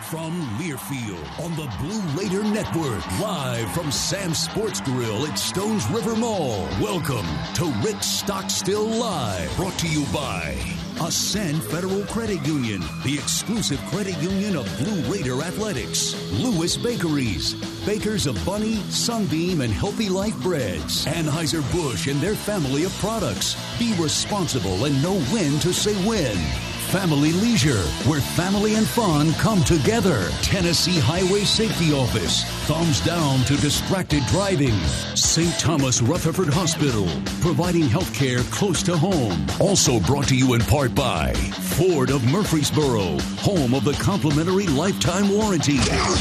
From Learfield on the Blue Raider Network, live from Sam's Sports Grill at Stones River Mall. Welcome to Rick Stockstill Live, brought to you by Ascend Federal Credit Union, the exclusive credit union of Blue Raider Athletics. Lewis Bakeries, bakers of Bunny, Sunbeam, and Healthy Life Breads. Anheuser-Busch and their family of products. Be responsible and know when to say when. Family Leisure, where family and fun come together. Tennessee Highway Safety Office, thumbs down to distracted driving. St. Thomas Rutherford Hospital, providing health care close to home. Also brought to you in part by Ford of Murfreesboro, home of the complimentary lifetime warranty.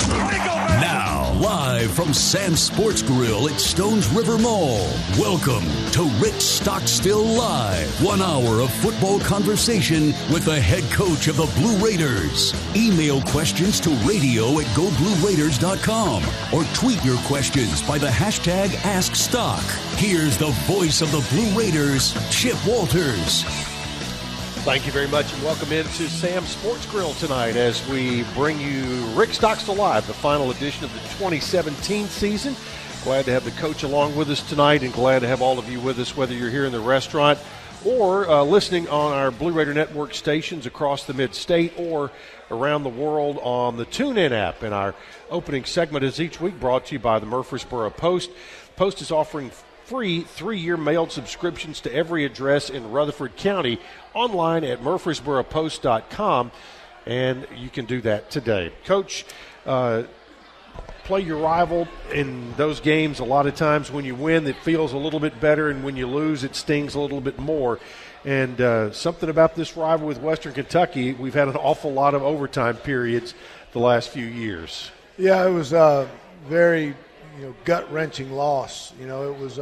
Now, live from Sam's Sports Grill at Stones River Mall, welcome to Rick Stockstill Live. 1 hour of football conversation with the head coach of the Blue Raiders. Email questions to radio@goblueraiders.com or tweet your questions by the hashtag AskStock. Here's the voice of the Blue Raiders, Chip Walters. Thank you very much, and welcome into Sam's Sports Grill tonight as we bring you Rick Stockstill Live, the final edition of the 2017 season. Glad to have the coach along with us tonight, and glad to have all of you with us, whether you're here in the restaurant or listening on our Blue Raider Network stations across the mid-state or around the world on the TuneIn app. And our opening segment is each week brought to you by the Murfreesboro Post. Post is offering free 3-year mailed subscriptions to every address in Rutherford County online at murfreesboropost.com, and you can do that today. Coach, play your rival in those games. A lot of times when you win, it feels a little bit better, and when you lose, it stings a little bit more. And something about this rival with Western Kentucky, we've had an awful lot of overtime periods the last few years. Yeah, it was a very gut-wrenching loss. It was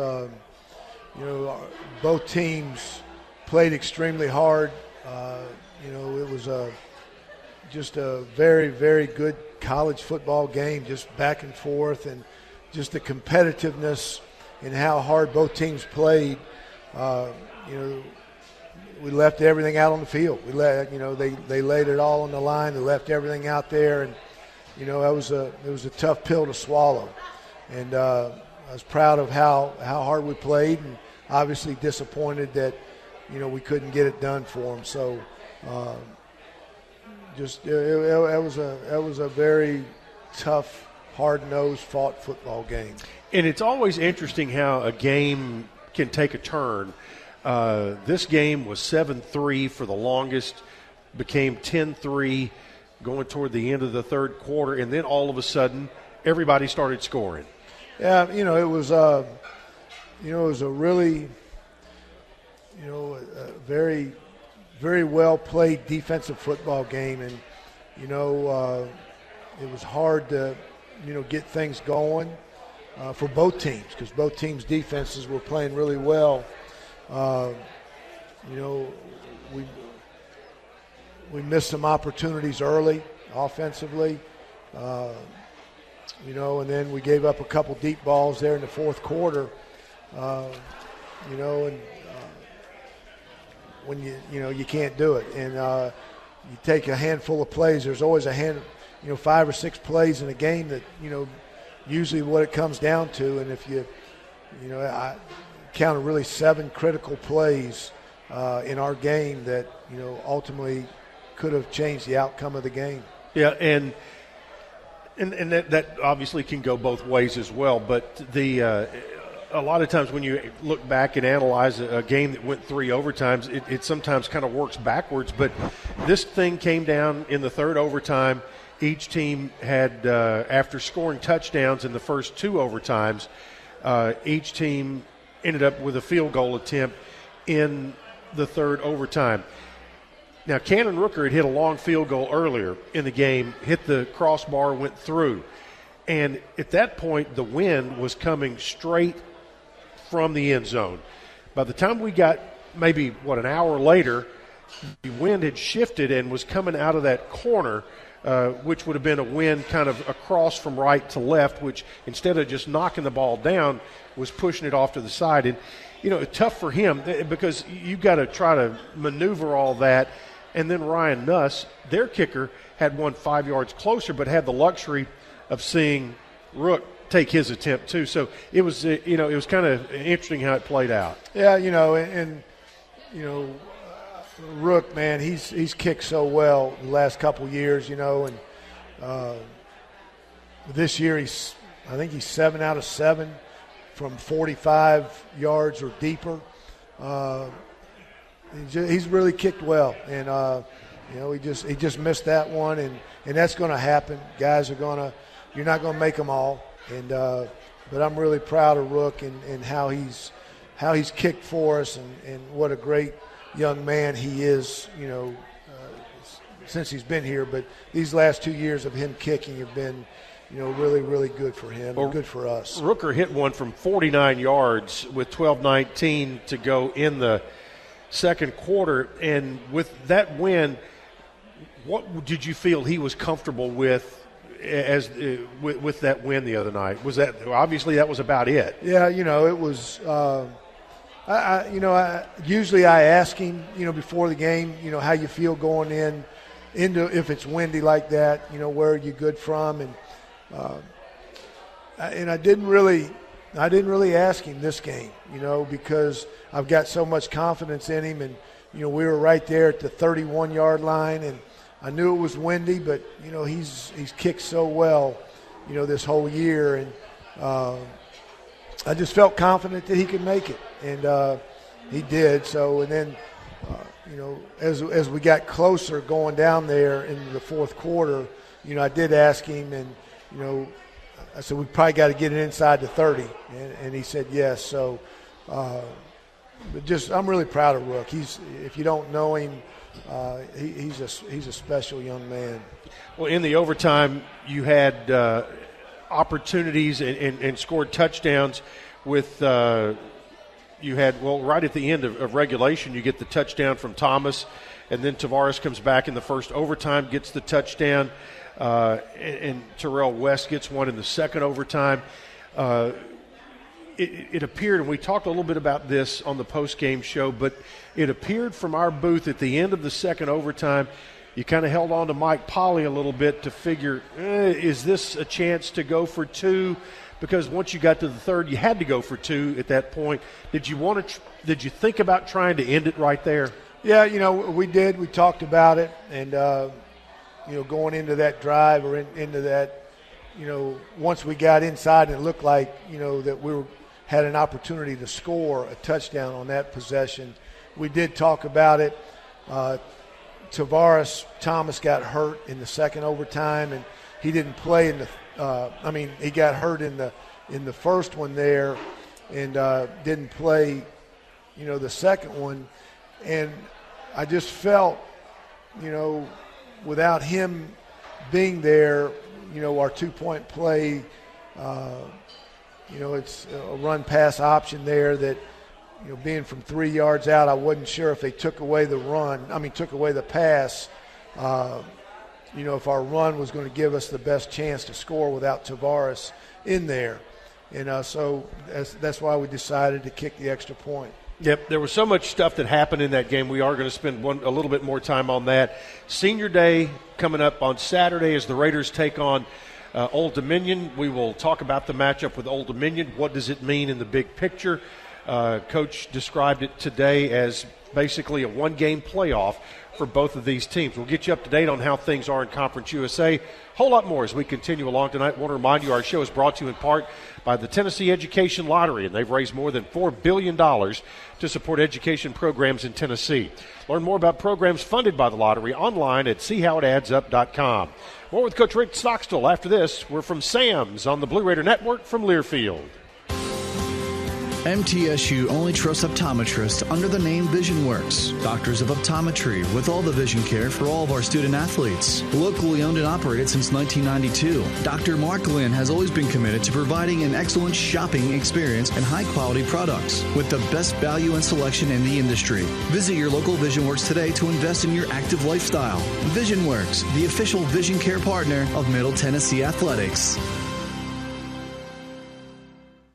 both teams played extremely hard. It was just a very, very good college football game, just back and forth, and just the competitiveness and how hard both teams played. We left everything out on the field. They laid it all on the line. They left everything out there, and it was a tough pill to swallow. And I was proud of how hard we played, and obviously disappointed that we couldn't get it done for them. So it was a very tough, hard-nosed, fought football game. And it's always interesting how a game can take a turn. This game was 7-3 for the longest, became 10-3 going toward the end of the third quarter, and then all of a sudden everybody started scoring. Yeah, it was a really, a very, very well played defensive football game, and it was hard to, get things going for both teams, because both teams' defenses were playing really well. We missed some opportunities early offensively. And then we gave up a couple deep balls there in the fourth quarter, when you can't do it. And you take a handful of plays, there's always 5 or 6 plays in a game that, usually what it comes down to. And if I counted really 7 critical plays in our game that, ultimately could have changed the outcome of the game. Yeah, and that obviously can go both ways as well. But a lot of times when you look back and analyze a game that went 3 overtimes, it sometimes kind of works backwards. But this thing came down in the third overtime. Each team had, after scoring touchdowns in the first 2 overtimes, each team ended up with a field goal attempt in the third overtime. Now, Cannon Rooker had hit a long field goal earlier in the game, hit the crossbar, went through. And at that point, the wind was coming straight from the end zone. By the time we got maybe, an hour later, the wind had shifted and was coming out of that corner, which would have been a wind kind of across from right to left, which instead of just knocking the ball down, was pushing it off to the side. And, tough for him because you've got to try to maneuver all that. And then Ryan Nuss, their kicker, had one 5 yards closer, but had the luxury of seeing Rook take his attempt too. So it was, it was kind of interesting how it played out. Yeah, and Rook, man, he's kicked so well the last couple years, and this year I think he's 7 out of 7 from 45 yards or deeper. He's really kicked well, and he just missed that one, and that's going to happen. Guys you're not going to make them all, and but I'm really proud of Rook and how he's kicked for us, and what a great young man he is, since he's been here. But these last 2 years of him kicking have been, really, really good for him and good for us. Rooker hit one from 49 yards with 12:19 to go in the second quarter. And with that win, what did you feel he was comfortable with with that win the other night? Was that obviously that was about it? Yeah, it was. Usually I ask him, before the game, how you feel going into if it's windy like that, where are you good from, and I didn't really ask him this game, because I've got so much confidence in him, and we were right there at the 31-yard line, and I knew it was windy, but he's kicked so well, this whole year, and I just felt confident that he could make it, and he did. So, and then, as we got closer going down there in the fourth quarter, I did ask him, and I said, we probably got to get it inside the 30, and he said yes. So, but I'm really proud of Rook. If you don't know him, he's a special young man. Well, in the overtime, you had opportunities and scored touchdowns with right at the end of regulation, you get the touchdown from Thomas, and then Tavares comes back in the first overtime, gets the touchdown, and Terrell West gets one in the second overtime. It appeared, and we talked a little bit about this on the post-game show, but it appeared from our booth at the end of the second overtime, you kind of held on to Mike Polly a little bit to figure, is this a chance to go for two? Because once you got to the third, you had to go for two at that point. Did you think about trying to end it right there? Yeah, we did. We talked about it, and going into that drive or into that, once we got inside and it looked like that we had an opportunity to score a touchdown on that possession, we did talk about it. Thomas got hurt in the second overtime, and he didn't play in the. He got hurt in the first one there, and didn't play, the second one, and I just felt, without him being there, our 2-point play, it's a run-pass option there that. Being from 3 yards out, I wasn't sure if they took away the pass, if our run was going to give us the best chance to score without Tavares in there. And so that's why we decided to kick the extra point. Yep, there was so much stuff that happened in that game. We are going to spend a little bit more time on that. Senior Day coming up on Saturday as the Raiders take on Old Dominion. We will talk about the matchup with Old Dominion. What does it mean in the big picture? Coach described it today as basically a one-game playoff for both of these teams. We'll get you up to date on how things are in Conference USA. A whole lot more as we continue along tonight. I want to remind you our show is brought to you in part by the Tennessee Education Lottery, and they've raised more than $4 billion to support education programs in Tennessee. Learn more about programs funded by the lottery online at seehowitadds.com. More with Coach Rick Stockstill after this. We're from Sam's on the Blue Raider Network from Learfield. MTSU only trusts optometrists under the name VisionWorks, doctors of optometry with all the vision care for all of our student athletes. Locally owned and operated since 1992, Dr. Mark Lynn has always been committed to providing an excellent shopping experience and high-quality products with the best value and selection in the industry. Visit your local VisionWorks today to invest in your active lifestyle. VisionWorks, the official vision care partner of Middle Tennessee Athletics. The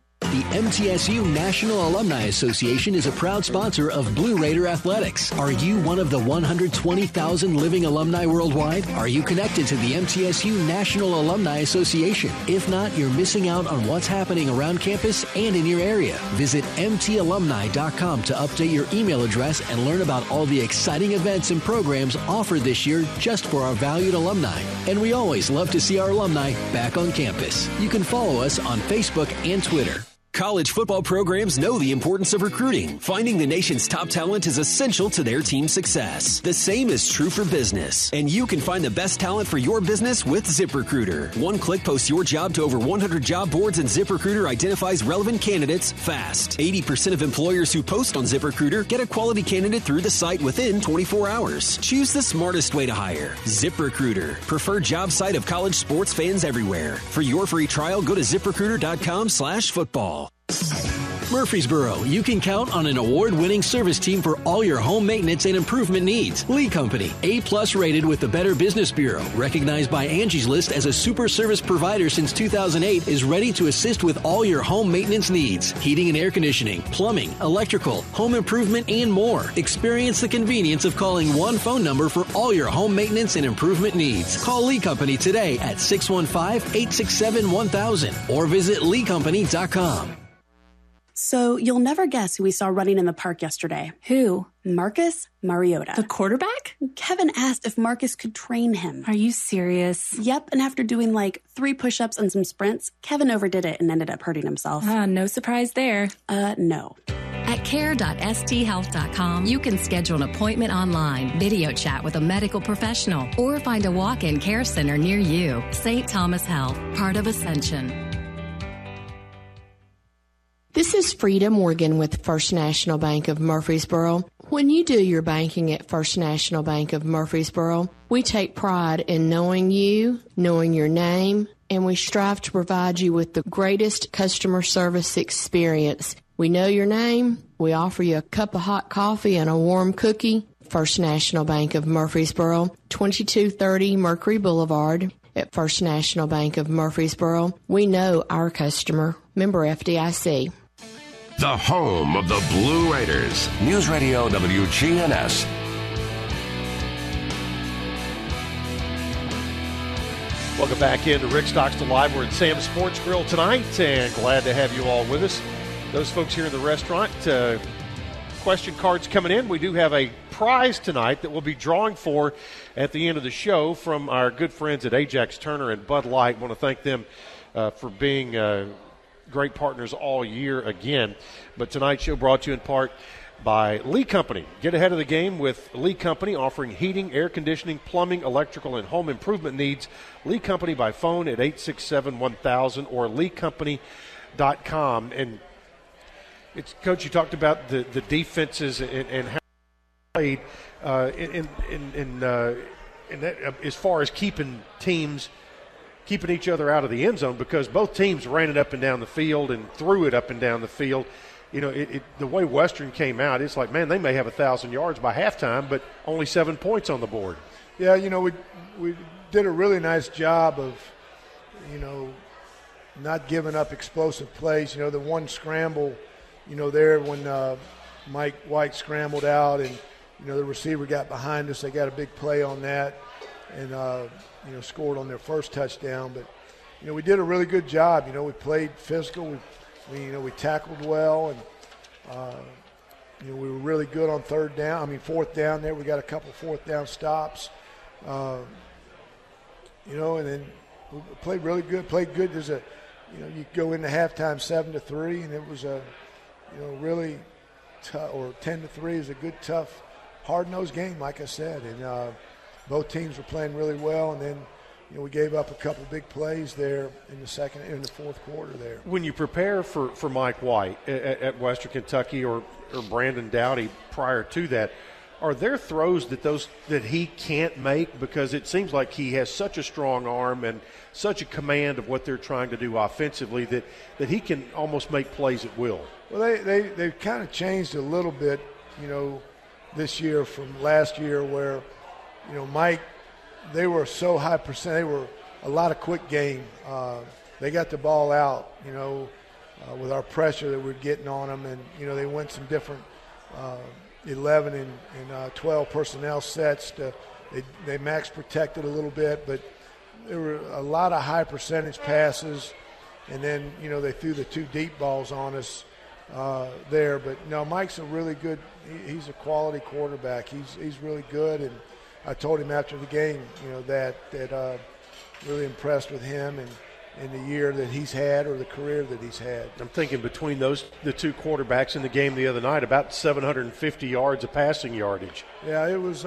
MTSU National Alumni Association is a proud sponsor of Blue Raider Athletics. Are you one of the 120,000 living alumni worldwide? Are you connected to the MTSU National Alumni Association? If not, you're missing out on what's happening around campus and in your area. Visit mtalumni.com to update your email address and learn about all the exciting events and programs offered this year just for our valued alumni. And we always love to see our alumni back on campus. You can follow us on Facebook and Twitter. College football programs know the importance of recruiting. Finding the nation's top talent is essential to their team's success. The same is true for business. And you can find the best talent for your business with ZipRecruiter. One click posts your job to over 100 job boards, and ZipRecruiter identifies relevant candidates fast. 80% of employers who post on ZipRecruiter get a quality candidate through the site within 24 hours. Choose the smartest way to hire. ZipRecruiter, preferred job site of college sports fans everywhere. For your free trial, go to ZipRecruiter.com/football. Murfreesboro, you can count on an award-winning service team for all your home maintenance and improvement needs. Lee Company, A+ rated with the Better Business Bureau, recognized by Angie's List as a super service provider since 2008, is ready to assist with all your home maintenance needs. Heating and air conditioning, plumbing, electrical, home improvement, and more. Experience the convenience of calling one phone number for all your home maintenance and improvement needs. Call Lee Company today at 615-867-1000 or visit leecompany.com. So you'll never guess who we saw running in the park yesterday. Who? Marcus Mariota. The quarterback? Kevin asked if Marcus could train him. Are you serious? Yep, and after doing like 3 push-ups and some sprints, Kevin overdid it and ended up hurting himself. No surprise there. No. At care.sthealth.com, you can schedule an appointment online, video chat with a medical professional, or find a walk-in care center near you. St. Thomas Health, part of Ascension. This is Frida Morgan with First National Bank of Murfreesboro. When you do your banking at First National Bank of Murfreesboro, we take pride in knowing you, knowing your name, and we strive to provide you with the greatest customer service experience. We know your name. We offer you a cup of hot coffee and a warm cookie. First National Bank of Murfreesboro, 2230 Mercury Boulevard. At First National Bank of Murfreesboro, we know our customer. Member FDIC. The home of the Blue Raiders. News Radio WGNS. Welcome back into Rick Stockstill Live. We're at Sam's Sports Grill tonight, and glad to have you all with us. Those folks here in the restaurant, question cards coming in. We do have a prize tonight that we'll be drawing for at the end of the show from our good friends at Ajax Turner and Bud Light. I want to thank them for being great partners all year again. But tonight's show brought to you in part by Lee Company. Get ahead of the game with Lee Company, offering heating, air conditioning, plumbing, electrical, and home improvement needs. Lee Company by phone at 867-1000 or leecompany.com. And it's, Coach, you talked about the defenses and how they played in that, as far as keeping each other out of the end zone, because both teams ran it up and down the field and threw it up and down the field. You know, the way Western came out, it's like, man, they may have 1,000 yards by halftime, but only 7 points on the board. Yeah, you know, we did a really nice job of, you know, not giving up explosive plays. You know, the one scramble, you know, there when Mike White scrambled out and, you know, the receiver got behind us. They got a big play on that and, you know, scored on their first touchdown. But, you know, we did a really good job. You know, we played physical. We tackled well. And, you know, we were really good on fourth down there. We got a couple fourth down stops. You know, and then we played really good. Played good. You know, you go into halftime 7-3, and it was a, you know, really tough, or 10-3 is a good, tough, hard-nosed game, like I said. And both teams were playing really well, and then, you know, we gave up a couple big plays there in the fourth quarter there. When you prepare for Mike White at Western Kentucky or Brandon Doughty prior to that, are there throws that he can't make? Because it seems like he has such a strong arm and such a command of what they're trying to do offensively that he can almost make plays at will. Well, they've kind of changed a little bit, you know, this year from last year where, you know, Mike, they were so high percent. They were a lot of quick game. They got the ball out, you know. with our pressure that we're getting on them. And, they went some different 11 and 12 personnel sets. They max protected a little bit, but there were a lot of high percentage passes. And then, they threw the 2 deep balls on us there. But, no, Mike's a really good – he's a quality quarterback. He's really good. And I told him after the game, that really impressed with him and in the year that he's had or the career that he's had. I'm thinking between the 2 quarterbacks in the game the other night, about 750 yards of passing yardage. Yeah, it was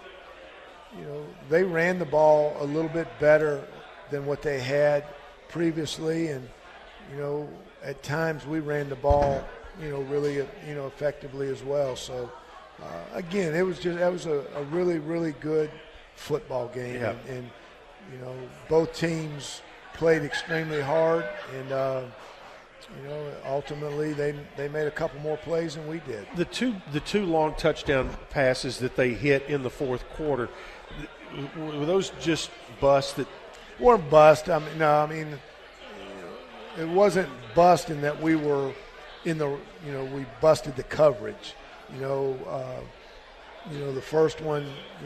they ran the ball a little bit better than what they had previously, and at times we ran the ball really effectively as well. So again, that was a really, really good football game. Yeah. And both teams played extremely hard, and ultimately they made a couple more plays than we did. The two long touchdown passes that they hit in the fourth quarter, were those just busts? That weren't bust. I mean, it wasn't bust in that we were in the we busted the coverage. The first one,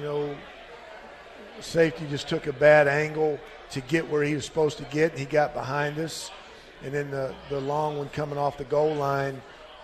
safety just took a bad angle to get where he was supposed to get, and he got behind us. And then the long one coming off the goal line,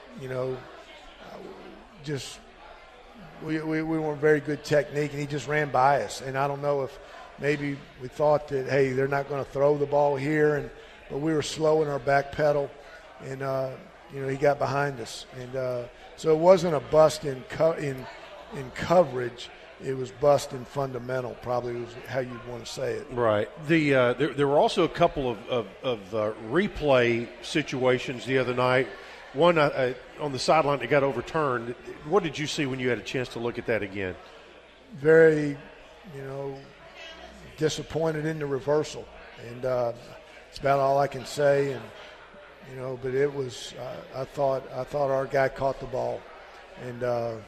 just we weren't very good technique, and he just ran by us. And I don't know if maybe we thought that, hey, they're not going to throw the ball here, but we were slow in our back pedal, and he got behind us. And so it wasn't a bust in coverage. It was bust in fundamental, probably was how you'd want to say it. Right. There were also a couple of replay situations the other night. One on the sideline that got overturned. What did you see when you had a chance to look at that again? Very, disappointed in the reversal, and it's about all I can say. And but it was. I thought our guy caught the ball, and.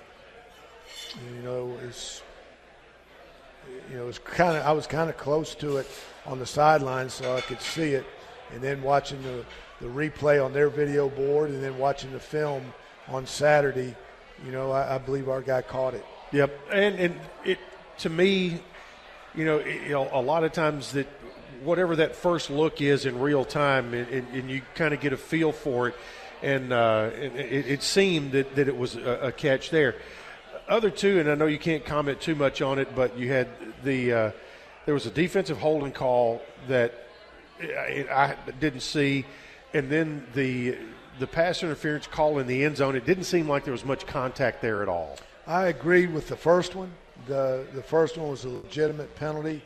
I was kind of close to it on the sideline, so I could see it, and then watching the replay on their video board, and then watching the film on Saturday, I believe our guy caught it. Yep, and it to me, a lot of times that whatever that first look is in real time, and you kind of get a feel for it, and it seemed that it was a catch there. Other two, and I know you can't comment too much on it, but you had there was a defensive holding call that I didn't see, and then the pass interference call in the end zone. It didn't seem like there was much contact there at all. I agreed with the first one. The first one was a legitimate penalty.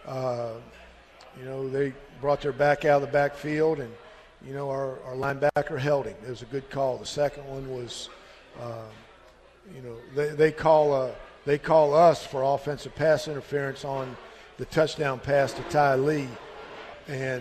They brought their back out of the backfield, and our linebacker held him. It was a good call. The second one was. They call us for offensive pass interference on the touchdown pass to Ty Lee, and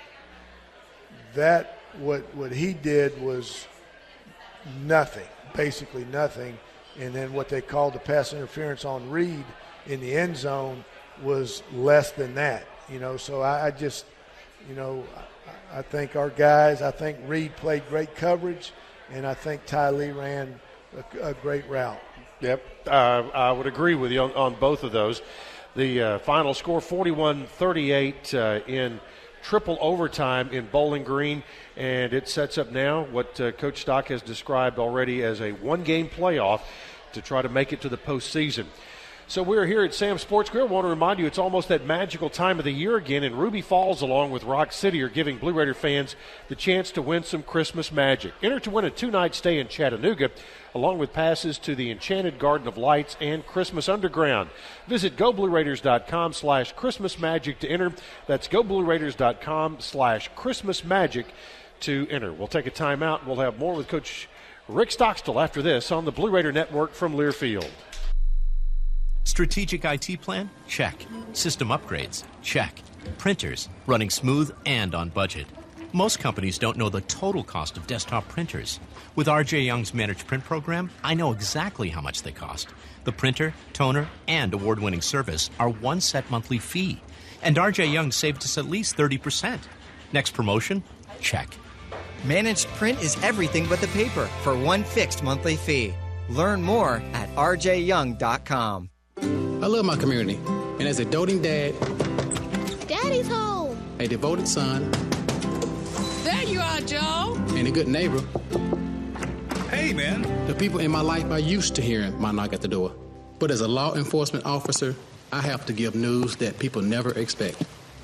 that what he did was nothing, basically nothing. And then what they called the pass interference on Reed in the end zone was less than that. So I just, I think our guys. I think Reed played great coverage, and I think Ty Lee ran a great route. Yep, I would agree with you on both of those. The final score, 41-38 in triple overtime in Bowling Green, and it sets up now what Coach Stock has described already as a one-game playoff to try to make it to the postseason. So we're here at Sam's Sports Grill. I want to remind you it's almost that magical time of the year again, and Ruby Falls along with Rock City are giving Blue Raider fans the chance to win some Christmas magic. Enter to win a 2-night stay in Chattanooga, along with passes to the Enchanted Garden of Lights and Christmas Underground. Visit GoBlueRaiders.com/ChristmasMagic to enter. That's GoBlueRaiders.com/ChristmasMagic to enter. We'll take a timeout. We'll have more with Coach Rick Stockstill after this on the Blue Raider Network from Learfield. Strategic IT plan? Check. System upgrades? Check. Printers? Running smooth and on budget. Most companies don't know the total cost of desktop printers. With R.J. Young's Managed Print program, I know exactly how much they cost. The printer, toner, and award-winning service are one set monthly fee. And R.J. Young saved us at least 30%. Next promotion? Check. Managed print is everything but the paper for one fixed monthly fee. Learn more at rjyoung.com. I love my community, and as a doting dad, Daddy's home, a devoted son, there you are, Joe, and a good neighbor. Hey, man. The people in my life are used to hearing my knock at the door. But as a law enforcement officer, I have to give news that people never expect.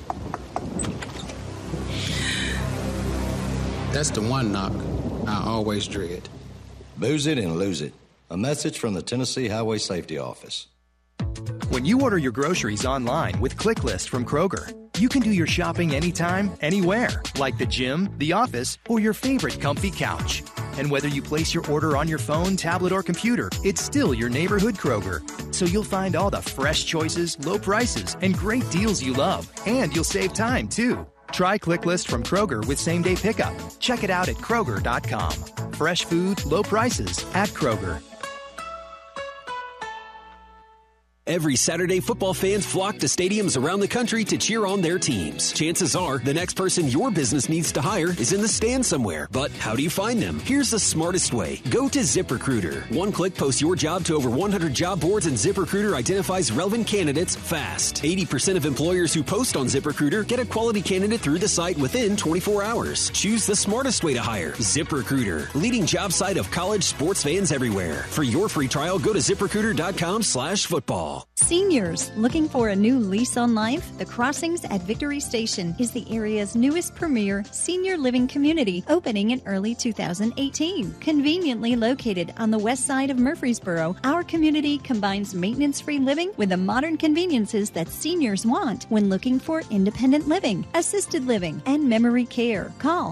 That's the one knock I always dread. Booze it and lose it. A message from the Tennessee Highway Safety Office. When you order your groceries online with ClickList from Kroger, you can do your shopping anytime, anywhere, like the gym, the office, or your favorite comfy couch. And whether you place your order on your phone, tablet, or computer, it's still your neighborhood Kroger. So you'll find all the fresh choices, low prices, and great deals you love. And you'll save time, too. Try ClickList from Kroger with same-day pickup. Check it out at Kroger.com. Fresh food, low prices at Kroger. Every Saturday, football fans flock to stadiums around the country to cheer on their teams. Chances are, the next person your business needs to hire is in the stands somewhere. But how do you find them? Here's the smartest way. Go to ZipRecruiter. One click posts your job to over 100 job boards, and ZipRecruiter identifies relevant candidates fast. 80% of employers who post on ZipRecruiter get a quality candidate through the site within 24 hours. Choose the smartest way to hire. ZipRecruiter, leading job site of college sports fans everywhere. For your free trial, go to ZipRecruiter.com/football. Seniors looking for a new lease on life? The Crossings at Victory Station is the area's newest premier senior living community, opening in early 2018. Conveniently located on the west side of Murfreesboro, our community combines maintenance-free living with the modern conveniences that seniors want when looking for independent living, assisted living, and memory care. Call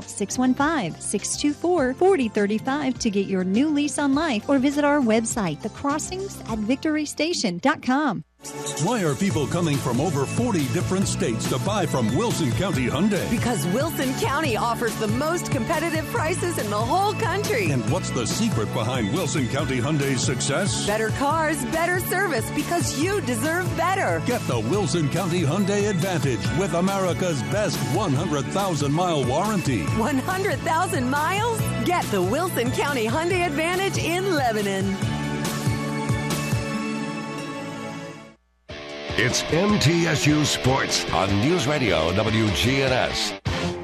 615-624-4035 to get your new lease on life, or visit our website, thecrossingsatVictoryStation.com. Why are people coming from over 40 different states to buy from Wilson County Hyundai? Because Wilson County offers the most competitive prices in the whole country. And what's the secret behind Wilson County Hyundai's success? Better cars, better service, because you deserve better. Get the Wilson County Hyundai Advantage with America's best 100,000-mile warranty. 100,000 miles? Get the Wilson County Hyundai Advantage in Lebanon. It's MTSU Sports on News Radio WGNS.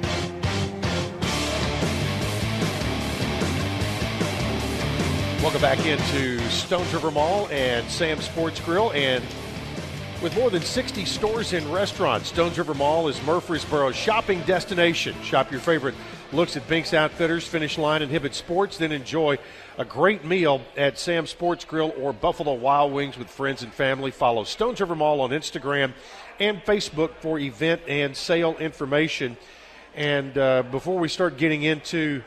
Welcome back into Stones River Mall and Sam's Sports Grill. And with more than 60 stores and restaurants, Stones River Mall is Murfreesboro's shopping destination. Shop your favorite looks at Binks Outfitters, Finish Line, and Hibbett Sports, then enjoy a great meal at Sam's Sports Grill or Buffalo Wild Wings with friends and family. Follow Stones River Mall on Instagram and Facebook for event and sale information. And before we start getting into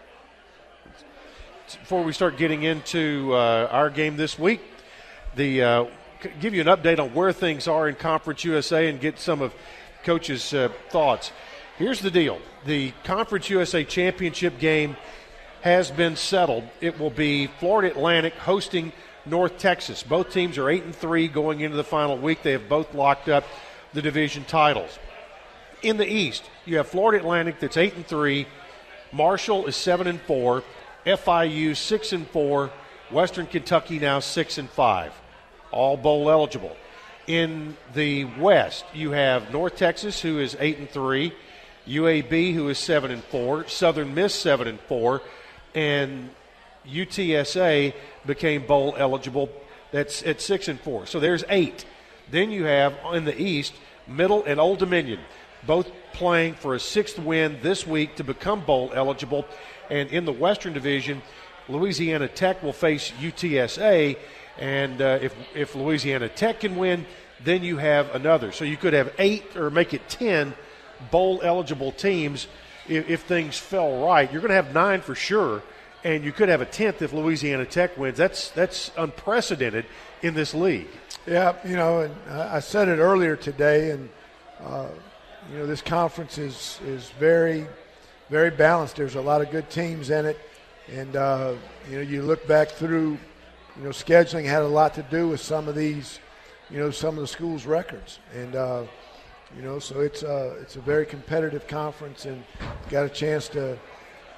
our game this week, give you an update on where things are in Conference USA and get some of Coach's thoughts. Here's the deal. The Conference USA Championship game has been settled. It will be Florida Atlantic hosting North Texas. Both teams are 8-3 going into the final week. They have both locked up the division titles. In the East, you have Florida Atlantic that's 8-3. Marshall is 7-4. FIU 6-4. Western Kentucky now 6-5. All bowl eligible. In the West, you have North Texas, who is 8-3. UAB, who is 7-4, Southern Miss 7-4, and UTSA became bowl eligible. That's at 6-4. So there's 8. Then you have in the East, Middle and Old Dominion, both playing for a 6th win this week to become bowl eligible. And in the Western Division, Louisiana Tech will face UTSA, and if Louisiana Tech can win, then you have another. So you could have 8 or make it 10 bowl-eligible teams if things fell right. You're going to have 9 for sure, and you could have a 10th if Louisiana Tech wins. That's unprecedented in this league. Yeah, and I said it earlier today, and this conference is very, very balanced. There's a lot of good teams in it, and you look back through, scheduling had a lot to do with some of these, some of the schools' records, and so it's a very competitive conference, and got a chance to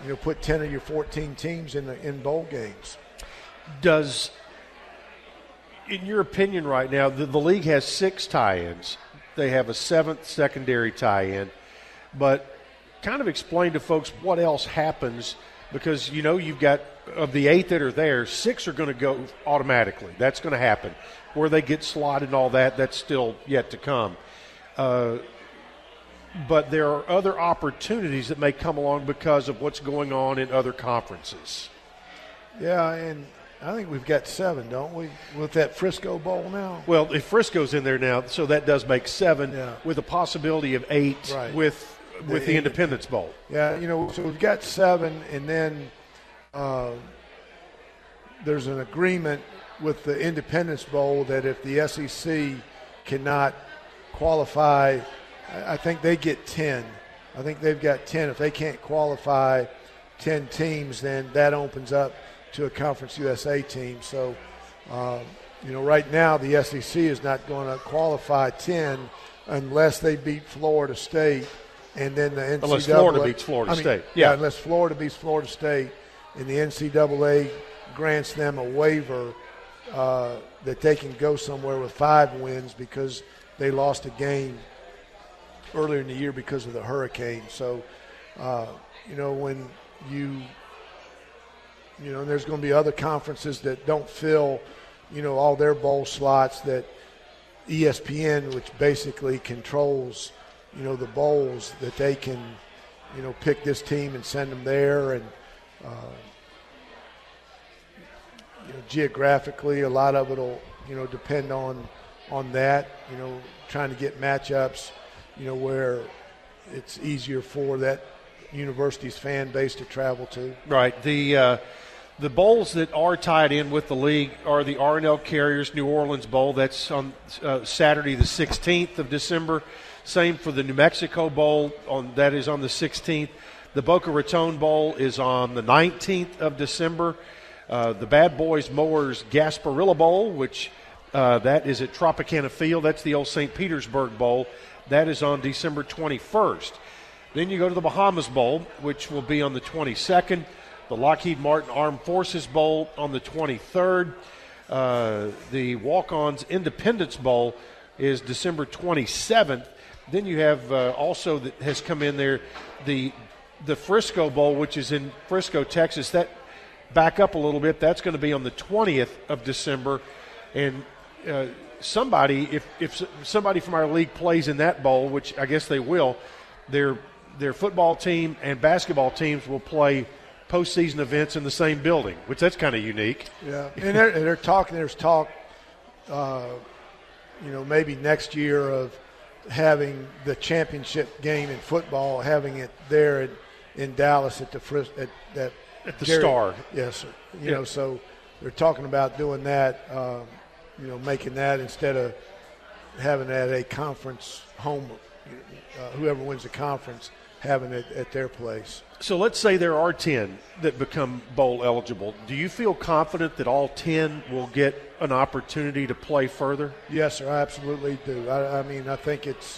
put 10 of your 14 teams in bowl games. Does, in your opinion right now, the league has 6 tie-ins. They have a 7th secondary tie-in. But kind of explain to folks what else happens, because, you've got, of the 8 that are there, 6 are going to go automatically. That's going to happen. Where they get slotted and all that, that's still yet to come. But there are other opportunities that may come along because of what's going on in other conferences. Yeah, and I think we've got 7, don't we, with that Frisco Bowl now? Well, if Frisco's in there now, so that does make 7, with a possibility of 8 with the Independence Bowl. Yeah, so we've got 7, and then there's an agreement with the Independence Bowl that if the SEC cannot qualify, I think they get 10. I think they've got 10. If they can't qualify 10 teams, then that opens up to a Conference USA team. So, right now the SEC is not going to qualify 10 unless they beat Florida State, and then the NCAA. Unless Florida beats Florida State. Yeah, unless Florida beats Florida State, and the NCAA grants them a waiver that they can go somewhere with 5 wins because they lost a game earlier in the year because of the hurricane. So, when and there's going to be other conferences that don't fill, all their bowl slots, that ESPN, which basically controls, the bowls, that they can, pick this team and send them there. And, geographically, a lot of it will, depend on that, trying to get matchups, where it's easier for that university's fan base to travel to. Right. The bowls that are tied in with the league are the R&L Carriers New Orleans Bowl. That's on Saturday the 16th of December. Same for the New Mexico Bowl. That is on the 16th. The Boca Raton Bowl is on the 19th of December. The Bad Boys Mowers Gasparilla Bowl, which that is at Tropicana Field. That's the old St. Petersburg Bowl. That is on December 21st. Then you go to the Bahamas Bowl, which will be on the 22nd. The Lockheed Martin Armed Forces Bowl on the 23rd. The Walk-Ons Independence Bowl is December 27th. Then you have also that has come in there the Frisco Bowl, which is in Frisco, Texas. That back up a little bit. That's going to be on the 20th of December. And if somebody from our league plays in that bowl, which I guess they will, their football team and basketball teams will play postseason events in the same building, which that's kind of unique. Yeah, and there's talk, maybe next year of having the championship game in football, having it there in Dallas at the Star. Yes, sir. So they're talking about doing that, making that instead of having it at a conference home, whoever wins the conference, having it at their place. So let's say there are 10 that become bowl eligible. Do you feel confident that all 10 will get an opportunity to play further? Yes, sir, I absolutely do. I think it's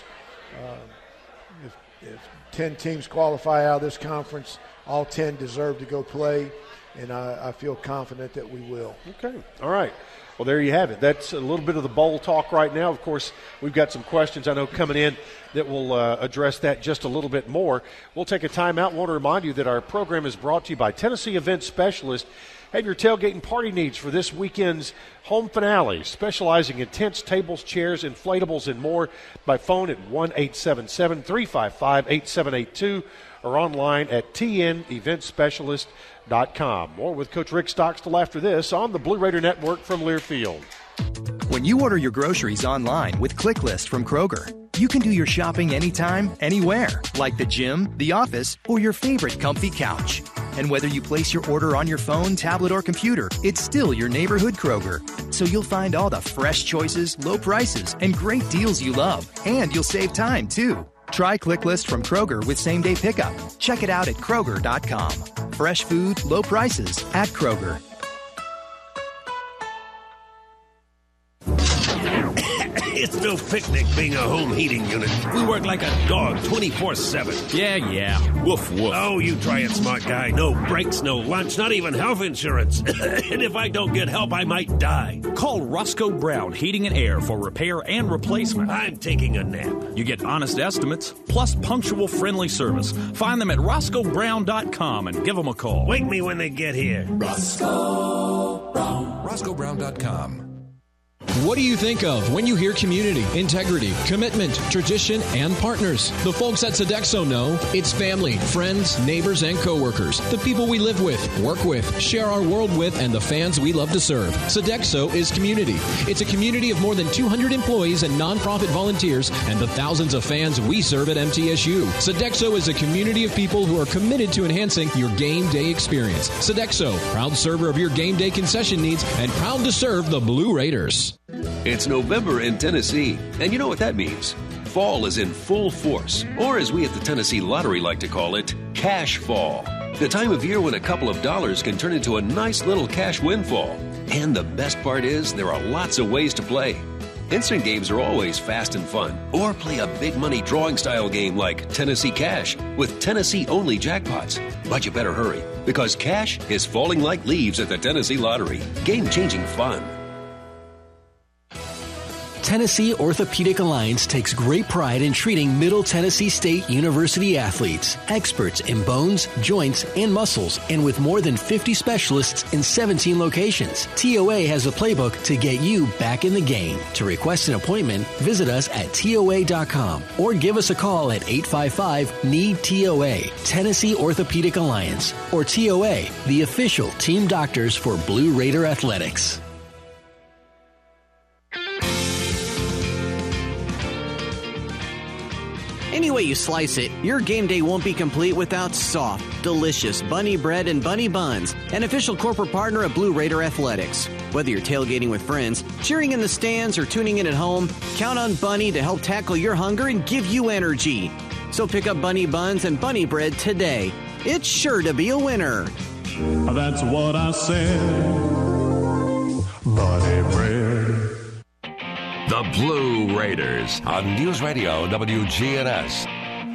if 10 teams qualify out of this conference, all 10 deserve to go play, and I feel confident that we will. Okay, all right. Well, there you have it. That's a little bit of the bowl talk right now. Of course, we've got some questions I know coming in that will address that just a little bit more. We'll take a timeout. I want to remind you that our program is brought to you by Tennessee Event Specialist. Have your tailgate and party needs for this weekend's home finale, specializing in tents, tables, chairs, inflatables, and more, by phone at 1-877-355-8782 or online at tneventspecialist.com. More with Coach Rick Stockstill after this on the Blue Raider Network from Learfield. When you order your groceries online with ClickList from Kroger, you can do your shopping anytime, anywhere, like the gym, the office, or your favorite comfy couch. And whether you place your order on your phone, tablet, or computer, it's still your neighborhood Kroger. So you'll find all the fresh choices, low prices, and great deals you love. And you'll save time, too. Try ClickList from Kroger with same-day pickup. Check it out at Kroger.com. Fresh food, low prices at Kroger. It's the no picnic being a home heating unit. We work like a dog 24/7. Yeah. Woof, woof. Oh, you try it, smart guy. No breaks, no lunch, not even health insurance. And if I don't get help, I might die. Call Roscoe Brown Heating and Air for repair and replacement. I'm taking a nap. You get honest estimates, plus punctual, friendly service. Find them at RoscoeBrown.com and give them a call. Wake me when they get here. Roscoe Brown. RoscoeBrown.com. What do you think of when you hear community, integrity, commitment, tradition, and partners? The folks at Sodexo know it's family, friends, neighbors, and coworkers. The people we live with, work with, share our world with, and the fans we love to serve. Sodexo is community. It's a community of more than 200 employees and nonprofit volunteers and the thousands of fans we serve at MTSU. Sodexo is a community of people who are committed to enhancing your game day experience. Sodexo, proud server of your game day concession needs and proud to serve the Blue Raiders. It's November in Tennessee, and you know what that means. Fall is in full force, or as we at the Tennessee Lottery like to call it, cash fall. The time of year when a couple of dollars can turn into a nice little cash windfall. And the best part is there are lots of ways to play. Instant games are always fast and fun, or play a big money drawing style game like Tennessee Cash with Tennessee-only jackpots. But you better hurry, because cash is falling like leaves at the Tennessee Lottery. Game-changing fun. Tennessee Orthopedic Alliance takes great pride in treating Middle Tennessee State University athletes, experts in bones, joints, and muscles, and with more than 50 specialists in 17 locations. TOA has a playbook to get you back in the game. To request an appointment, visit us at TOA.com or give us a call at 855-NEED-TOA. Tennessee Orthopedic Alliance, or TOA, the official team doctors for Blue Raider Athletics. Any way you slice it, your game day won't be complete without soft, delicious Bunny bread and Bunny buns, an official corporate partner of Blue Raider Athletics. Whether you're tailgating with friends, cheering in the stands, or tuning in at home, count on Bunny to help tackle your hunger and give you energy. So pick up Bunny buns and Bunny bread today. It's sure to be a winner. That's what I said. Bunny bread. The Blue Raiders on News Radio WGNS.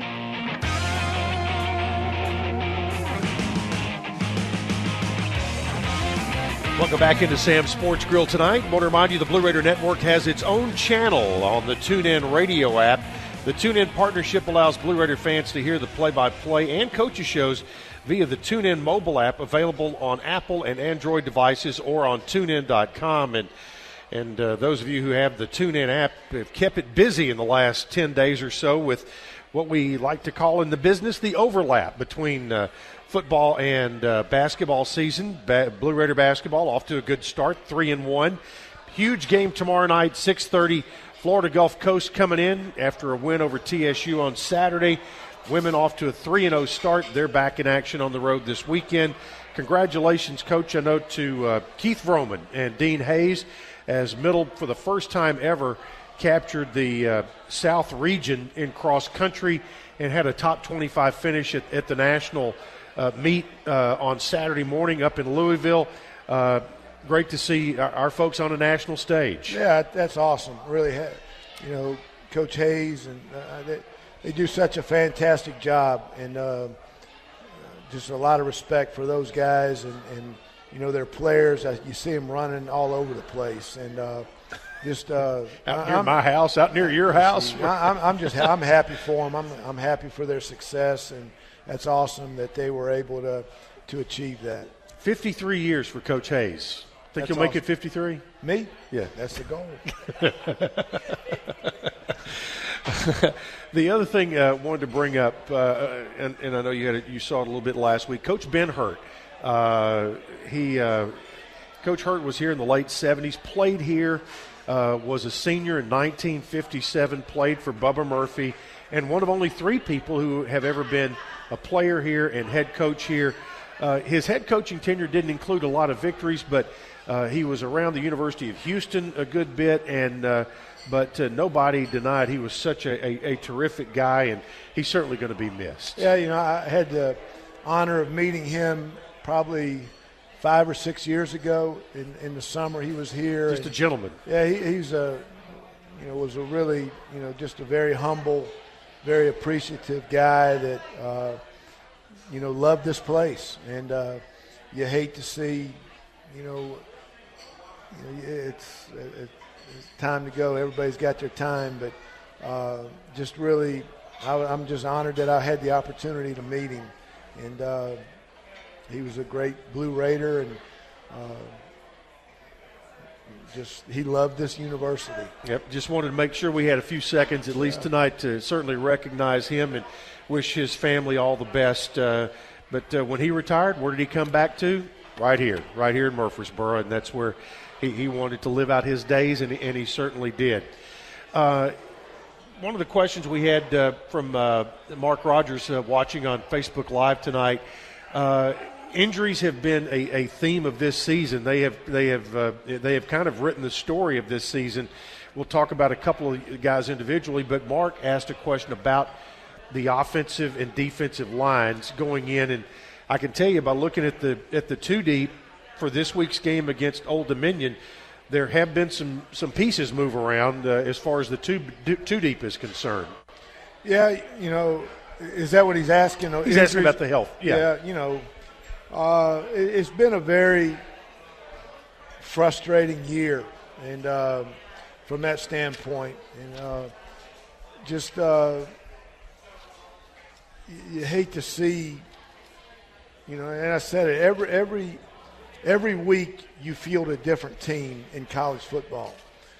Welcome back into Sam's Sports Grill tonight. I want to remind you the Blue Raider Network has its own channel on the TuneIn radio app. The TuneIn partnership allows Blue Raider fans to hear the play-by-play and coaches shows via the TuneIn mobile app, available on Apple and Android devices or on TuneIn.com. And those of you who have the TuneIn app have kept it busy in the last 10 days or so with what we like to call in the business the overlap between football and basketball season. Blue Raider basketball off to a good start, 3-1. Huge game tomorrow night, 6:30. Florida Gulf Coast coming in after a win over TSU on Saturday. Women off to a 3-0 start. They're back in action on the road this weekend. Congratulations, Coach, I know, to Keith Vroman and Dean Hayes, as Middle, for the first time ever, captured the South region in cross country and had a top 25 finish at the national meet on Saturday morning up in Louisville. Great to see our folks on a national stage. Yeah, that's awesome. Really, you know, Coach Hayes, and they do such a fantastic job, and just a lot of respect for those guys, and you know, their players. You see them running all over the place, and just out near my house, out near your house. I'm happy for them. I'm happy for their success, and that's awesome that they were able to achieve that. 53 years for Coach Hayes. Think That's you'll make awesome. it 53? Me? Yeah, that's the goal. The other thing I wanted to bring up, and I know you saw it a little bit last week. Coach Ben Hurt. Coach Hurt was here in the late 70s, played here, was a senior in 1957, played for Bubba Murphy, and one of only 3 people who have ever been a player here and head coach here. His head coaching tenure didn't include a lot of victories, but he was around the University of Houston a good bit, but nobody denied he was such a terrific guy, and he's certainly going to be missed. Yeah, you know, I had the honor of meeting him probably 5 or 6 years ago in the summer. He was here. Just a gentleman. Yeah, he's was a really, just a very humble, very appreciative guy that, loved this place. And you hate to see, it's time to go. Everybody's got their time, but just really, I'm just honored that I had the opportunity to meet him. And he was a great Blue Raider, and he loved this university. Yep, just wanted to make sure we had a few seconds at least tonight to certainly recognize him and wish his family all the best. But when he retired, where did he come back to? Right here in Murfreesboro, and that's where he wanted to live out his days, and he certainly did. One of the questions we had from Mark Rogers watching on Facebook Live tonight, injuries have been a theme of this season. They have kind of written the story of this season. We'll talk about a couple of guys individually, but Mark asked a question about the offensive and defensive lines going in, and I can tell you by looking at the two deep for this week's game against Old Dominion, there have been some pieces move around as far as the two deep is concerned. Yeah, is that what he's asking? He's asking about the health. Yeah, it's been a very frustrating year, and from that standpoint, and you hate to see, and I said it, every week you field a different team in college football.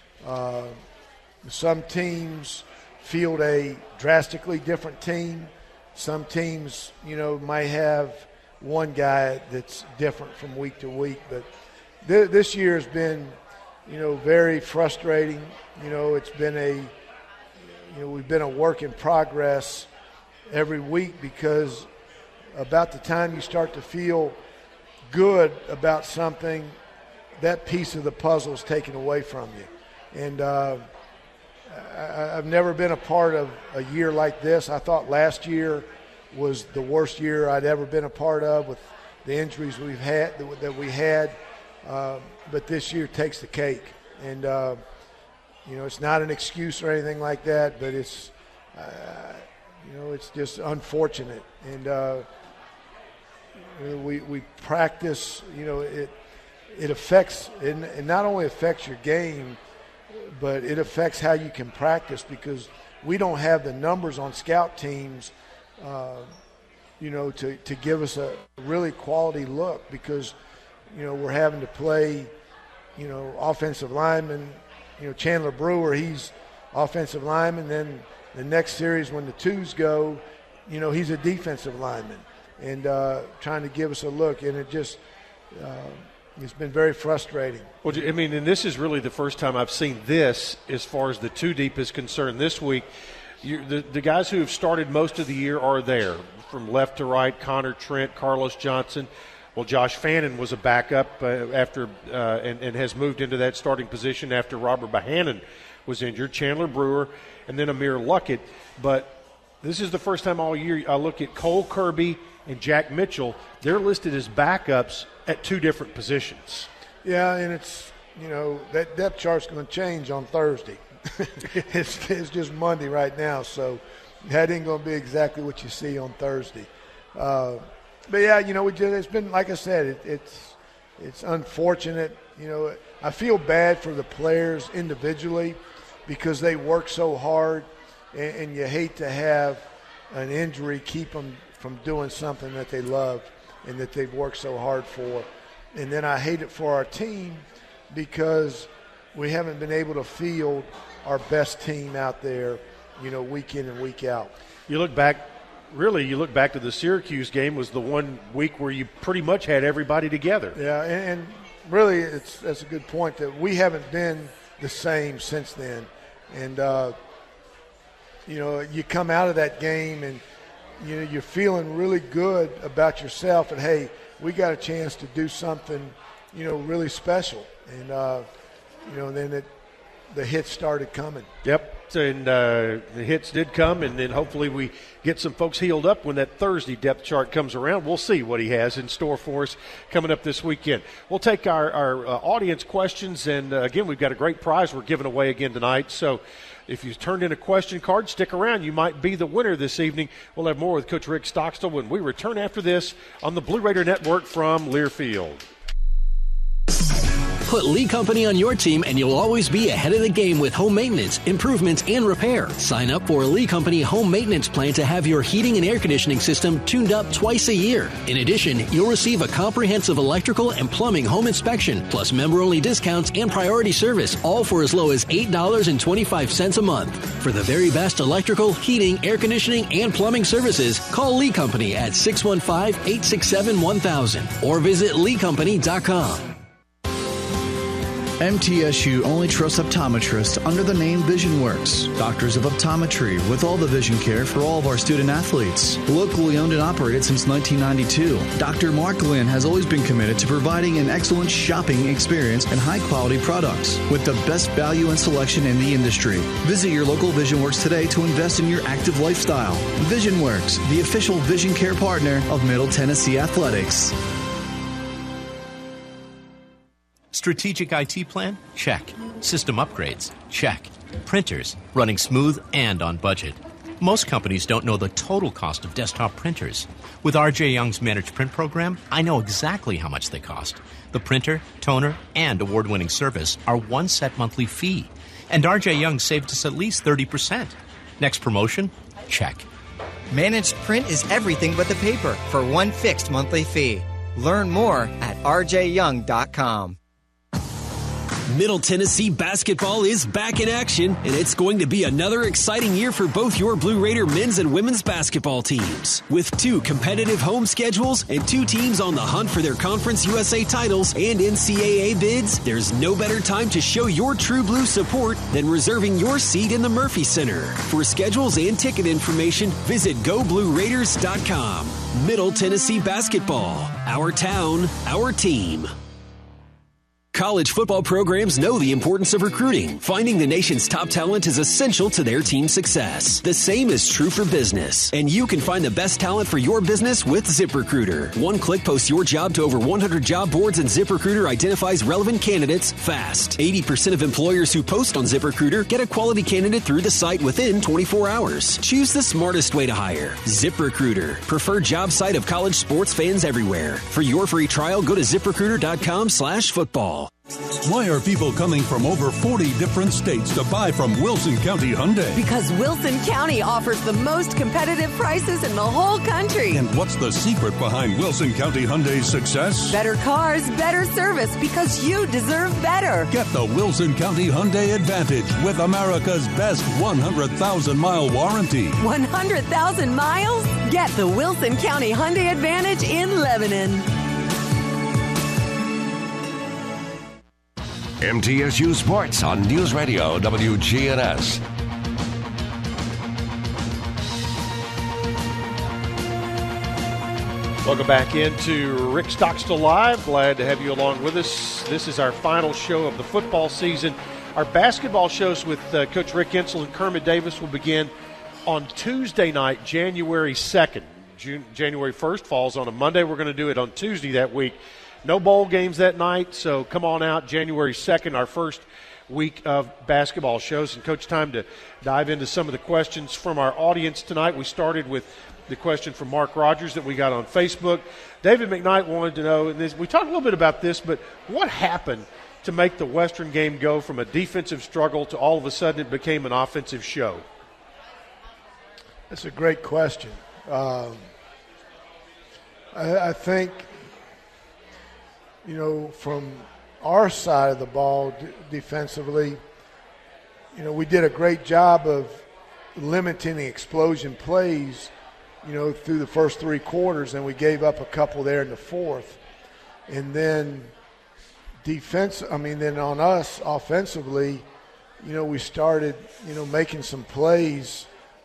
Some teams field a drastically different team. Some teams, might have one guy that's different from week to week. But this year has been, very frustrating. It's been we've been a work in progress every week, because about the time you start to feel good about something, that piece of the puzzle is taken away from you. And I've never been a part of a year like this. I thought last year was the worst year I'd ever been a part of with the injuries that we had. But this year takes the cake. And, it's not an excuse or anything like that, but it's just unfortunate. And we practice, it affects, it not only affects your game, but it affects how you can practice, because we don't have the numbers on scout teams, to give us a really quality look, because, we're having to play, offensive lineman, Chandler Brewer, he's offensive lineman. Then the next series when the twos go, he's a defensive lineman, and trying to give us a look. And it just it's been very frustrating. Well, I mean, and this is really the first time I've seen this as far as the two deep is concerned this week. The guys who have started most of the year are there from left to right: Connor Trent, Carlos Johnson. Well, Josh Fannin was a backup after and has moved into that starting position after Robert Bohannon was injured. Chandler Brewer, and then Amir Luckett. But this is the first time all year I look at Cole Kirby and Jack Mitchell. They're listed as backups at two different positions. Yeah, and it's, that depth chart's going to change on Thursday. It's just Monday right now, so that ain't going to be exactly what you see on Thursday. But yeah, it's been, like I said, it's unfortunate. I feel bad for the players individually, because they work so hard, and you hate to have an injury keep them from doing something that they love and that they've worked so hard for. And then I hate it for our team, because we haven't been able to field our best team out there, week in and week out. You look back to the Syracuse game, was the one week where you pretty much had everybody together. Yeah, and really that's a good point, that we haven't been the same since then. And, you come out of that game and, you're feeling really good about yourself, and, hey, we got a chance to do something, really special. And, then the hits started coming. Yep. And the hits did come, and then hopefully we get some folks healed up when that Thursday depth chart comes around. We'll see what he has in store for us coming up this weekend. We'll take our audience questions, and again, we've got a great prize we're giving away again tonight. So if you turned in a question card, stick around. You might be the winner this evening. We'll have more with Coach Rick Stockstill when we return after this on the Blue Raider Network from Learfield. Put Lee Company on your team and you'll always be ahead of the game with home maintenance, improvements, and repair. Sign up for a Lee Company home maintenance plan to have your heating and air conditioning system tuned up twice a year. In addition, you'll receive a comprehensive electrical and plumbing home inspection, plus member-only discounts and priority service, all for as low as $8.25 a month. For the very best electrical, heating, air conditioning, and plumbing services, call Lee Company at 615-867-1000 or visit leecompany.com. MTSU only trusts optometrists under the name VisionWorks, doctors of optometry with all the vision care for all of our student athletes. Locally owned and operated since 1992, Dr. Mark Lynn has always been committed to providing an excellent shopping experience and high-quality products with the best value and selection in the industry. Visit your local VisionWorks today to invest in your active lifestyle. VisionWorks, the official vision care partner of Middle Tennessee Athletics. Strategic IT plan? Check. System upgrades? Check. Printers? Running smooth and on budget. Most companies don't know the total cost of desktop printers. With R.J. Young's Managed Print program, I know exactly how much they cost. The printer, toner, and award-winning service are one set monthly fee. And R.J. Young saved us at least 30%. Next promotion? Check. Managed Print is everything but the paper for one fixed monthly fee. Learn more at rjyoung.com. Middle Tennessee basketball is back in action, and it's going to be another exciting year for both your Blue Raider men's and women's basketball teams. With 2 competitive home schedules and 2 teams on the hunt for their Conference USA titles and NCAA bids, there's no better time to show your True Blue support than reserving your seat in the Murphy Center. For schedules and ticket information, visit GoBlueRaiders.com. Middle Tennessee basketball. Our town, our team. College football programs know the importance of recruiting. Finding the nation's top talent is essential to their team's success. The same is true for business. And you can find the best talent for your business with ZipRecruiter. One click posts your job to over 100 job boards, and ZipRecruiter identifies relevant candidates fast. 80% of employers who post on ZipRecruiter get a quality candidate through the site within 24 hours. Choose the smartest way to hire. ZipRecruiter. Preferred job site of college sports fans everywhere. For your free trial, go to ZipRecruiter.com/football. Why are people coming from over 40 different states to buy from Wilson County Hyundai? Because Wilson County offers the most competitive prices in the whole country. And what's the secret behind Wilson County Hyundai's success? Better cars, better service, because you deserve better. Get the Wilson County Hyundai Advantage with America's best 100,000-mile warranty. 100,000 miles? Get the Wilson County Hyundai Advantage in Lebanon. MTSU Sports on News Radio WGNS. Welcome back into Rick Stockstill Live. Glad to have you along with us. This is our final show of the football season. Our basketball shows with Coach Rick Insell and Kermit Davis will begin on Tuesday night, January 2nd. January 1st falls on a Monday. We're going to do it on Tuesday that week. No bowl games that night, so come on out January 2nd, our first week of basketball shows. And, Coach, time to dive into some of the questions from our audience tonight. We started with the question from Mark Rogers that we got on Facebook. David McKnight wanted to know, and we talked a little bit about this, but what happened to make the Western game go from a defensive struggle to all of a sudden it became an offensive show? That's a great question. I think, from our side of the ball defensively, we did a great job of limiting the explosion plays, through the first 3 quarters, and we gave up a couple there in the fourth. And then then on us offensively, we started, making some plays.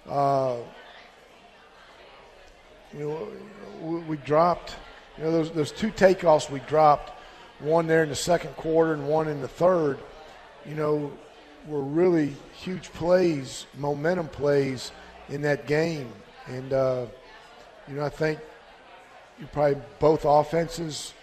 We dropped, those 2 takeoffs we dropped, one there in the second quarter and one in the third. really huge plays, momentum plays in that game. And, I think you probably both offenses,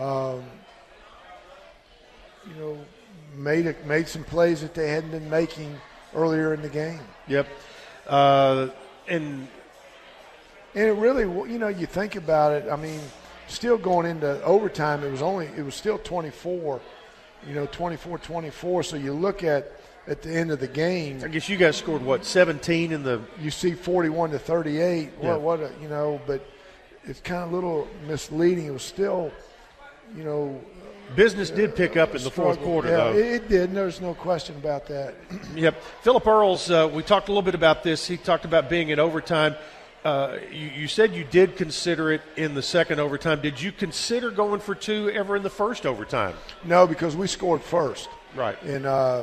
made some plays that they hadn't been making earlier in the game. Yep. And it really, you think about it, I mean, still going into overtime, it was still 24, 24-24. So you look at the end of the game. I guess you guys scored, 17 in the – You see 41-38. Yeah. But it's kind of a little misleading. It was still, business did pick up in the fourth quarter, though. It did. There's no question about that. Yep. Phillip Earls, we talked a little bit about this. He talked about being in overtime. You said you did consider it in the second overtime. Did you consider going for two ever in the first overtime? No, because we scored first. Right. And,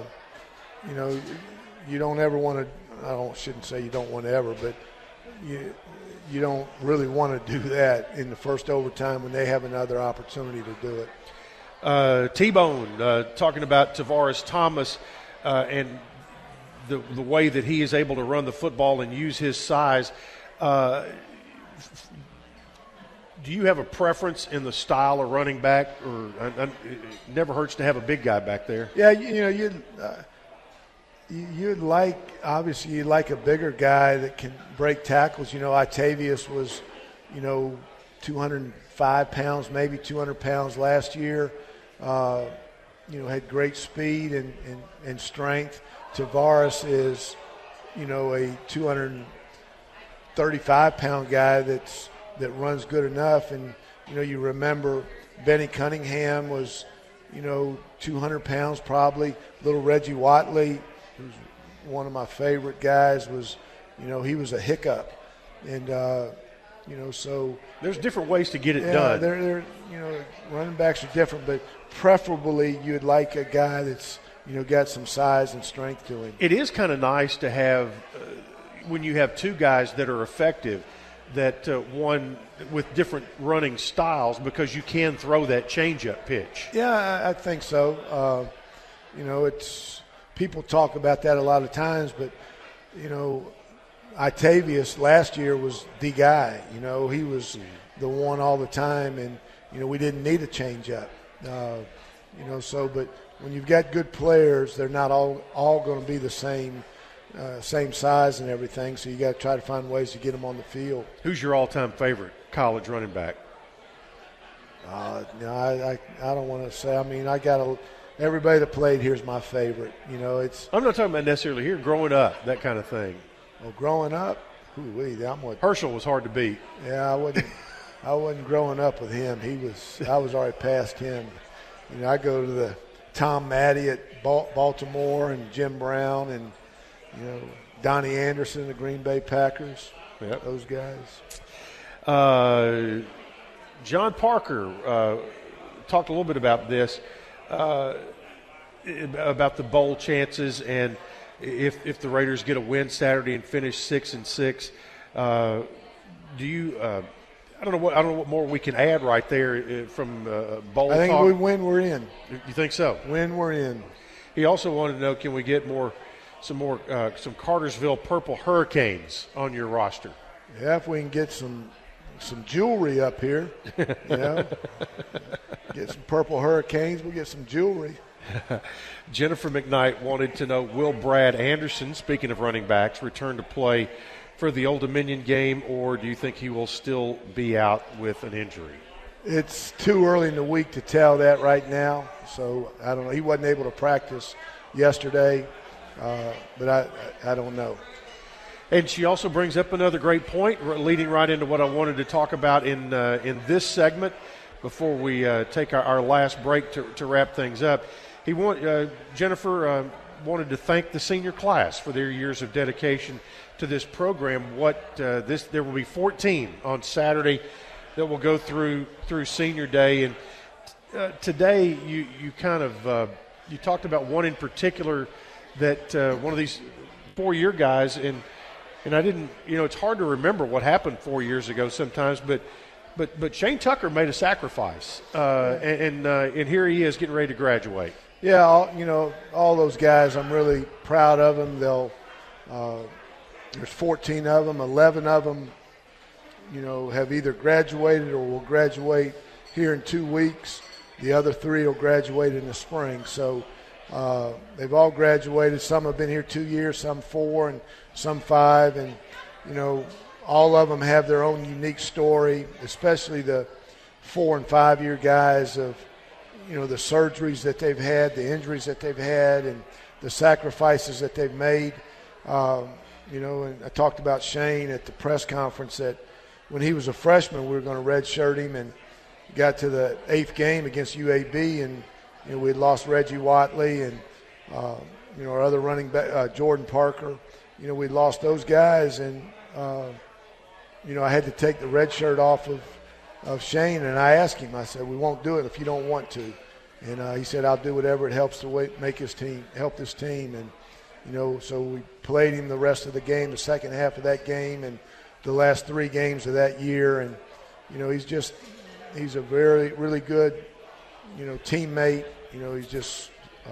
you don't ever want to – shouldn't say you don't want to ever, but you don't really want to do that in the first overtime when they have another opportunity to do it. T-Bone talking about Tavares Thomas and the way that he is able to run the football and use his size. Do you have a preference in the style of running back? Or it never hurts to have a big guy back there. Yeah, you'd like a bigger guy that can break tackles. Octavius was, 205 pounds, maybe 200 pounds last year. Had great speed and strength. Tavares is, a 235-pound guy that runs good enough. And, you remember Benny Cunningham was, 200 pounds probably. Little Reggie Watley, who's one of my favorite guys, was, he was a hiccup. And, so there's different ways to get it done. They're running backs are different, but preferably you'd like a guy that's, got some size and strength to him. It is kind of nice to have, when you have two guys that are effective, that one with different running styles, because you can throw that changeup pitch. Yeah, I think so. It's people talk about that a lot of times, but, Octavius last year was the guy. He was the one all the time, and, we didn't need a changeup. But when you've got good players, they're not all going to be the same size and everything, so you got to try to find ways to get them on the field. Who's your all-time favorite college running back? I don't want to say. I mean, everybody that played here is my favorite. I'm not talking about necessarily here, growing up, that kind of thing. Oh, growing up? Herschel was hard to beat. Yeah, I wasn't growing up with him. I was already past him. I go to the Tom Maddie at Baltimore and Jim Brown and, Donnie Anderson, the Green Bay Packers. Yep. Those guys. John Parker talked a little bit about this, about the bowl chances, and if the Raiders get a win Saturday and finish 6-6, do you? I don't know what more we can add right there from bowl talk. I think we win, we're in. You think so? Win, we're in. He also wanted to know, can we get some Cartersville Purple Hurricanes on your roster? Yeah, if we can get some jewelry up here, get some Purple Hurricanes, we'll get some jewelry. Jennifer McKnight wanted to know, will Brad Anderson, speaking of running backs, return to play for the Old Dominion game, or do you think he will still be out with an injury? It's too early in the week to tell that right now, so I don't know. He wasn't able to practice yesterday, but I don't know. And she also brings up another great point, leading right into what I wanted to talk about in this segment before we take our last break to wrap things up. Jennifer wanted to thank the senior class for their years of dedication to this program. There will be 14 on Saturday that will go through Senior Day, and today you kind of you talked about one in particular that one of these 4-year guys, and I didn't, it's hard to remember what happened 4 years ago sometimes, but Shane Tucker made a sacrifice, and here he is getting ready to graduate. Yeah, all those guys, I'm really proud of them. There's 14 of them. 11 of them, have either graduated or will graduate here in 2 weeks. The other 3 will graduate in the spring. So they've all graduated. Some have been here 2 years, some 4, and some 5. And, all of them have their own unique story, especially the 4- and 5-year guys of, the surgeries that they've had, the injuries that they've had, and the sacrifices that they've made. And I talked about Shane at the press conference that when he was a freshman, we were going to redshirt him, and got to the 8th game against UAB, and we had lost Reggie Watley and our other running back, Jordan Parker. We lost those guys, and I had to take the red shirt off of Shane, and I asked him. I said, "We won't do it if you don't want to." And he said, "I'll do whatever it helps to help this team." And so we played him the rest of the game, the second half of that game, and the last 3 games of that year. And he's a very, really good, teammate. He's just,